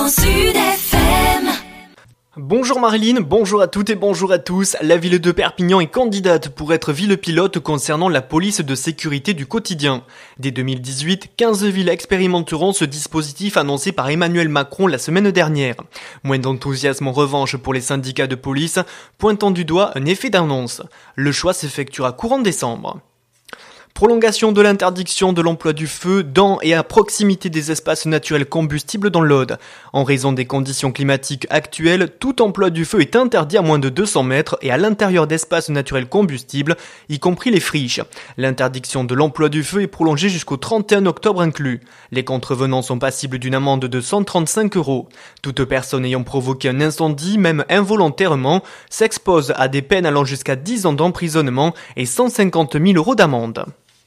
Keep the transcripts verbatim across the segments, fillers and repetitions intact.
Grand Sud F M. Bonjour Marilyn, bonjour à toutes et bonjour à tous. La ville de Perpignan est candidate pour être ville pilote concernant la police de sécurité du quotidien. Dès deux mille dix-huit, quinze villes expérimenteront ce dispositif annoncé par Emmanuel Macron la semaine dernière. Moins d'enthousiasme en revanche pour les syndicats de police, pointant du doigt un effet d'annonce. Le choix s'effectuera courant décembre. Prolongation de l'interdiction de l'emploi du feu dans et à proximité des espaces naturels combustibles dans l'Aude. En raison des conditions climatiques actuelles, tout emploi du feu est interdit à moins de deux cents mètres et à l'intérieur d'espaces naturels combustibles, y compris les friches. L'interdiction de l'emploi du feu est prolongée jusqu'au trente et un octobre inclus. Les contrevenants sont passibles d'une amende de cent trente-cinq euros. Toute personne ayant provoqué un incendie, même involontairement, s'expose à des peines allant jusqu'à dix ans d'emprisonnement et cent cinquante mille euros d'amende.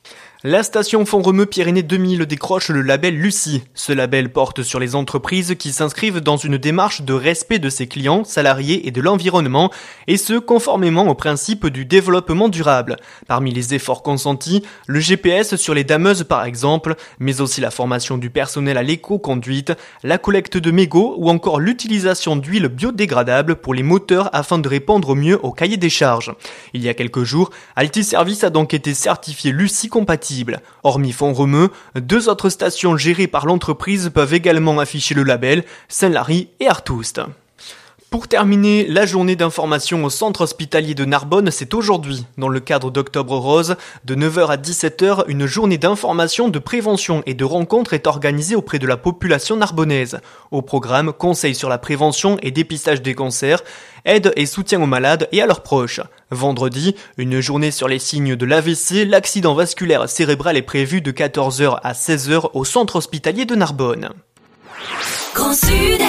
La station Font-Romeu-Pyrénées deux mille décroche le label Lucie. Ce label porte sur les entreprises qui s'inscrivent dans une démarche de respect de ses clients, salariés et de l'environnement, et ce, conformément au principe du développement durable. Parmi les efforts consentis, le G P S sur les dameuses par exemple, mais aussi la formation du personnel à l'éco-conduite, la collecte de mégots ou encore l'utilisation d'huile biodégradable pour les moteurs afin de répondre au mieux au cahier des charges. Il y a quelques jours, Altiservice a donc été certifié Lucie compatible. Hormis Font-Romeu, deux autres stations gérées par l'entreprise peuvent également afficher le label, Saint-Lary et Artoust. Pour terminer, la journée d'information au centre hospitalier de Narbonne, c'est aujourd'hui. Dans le cadre d'Octobre Rose, de neuf heures à dix-sept heures, une journée d'information, de prévention et de rencontres est organisée auprès de la population narbonnaise. Au programme, conseils sur la prévention et dépistage des cancers, aide et soutien aux malades et à leurs proches. Vendredi, une journée sur les signes de l'A V C, l'accident vasculaire cérébral est prévu de quatorze heures à seize heures au centre hospitalier de Narbonne. Grand Sud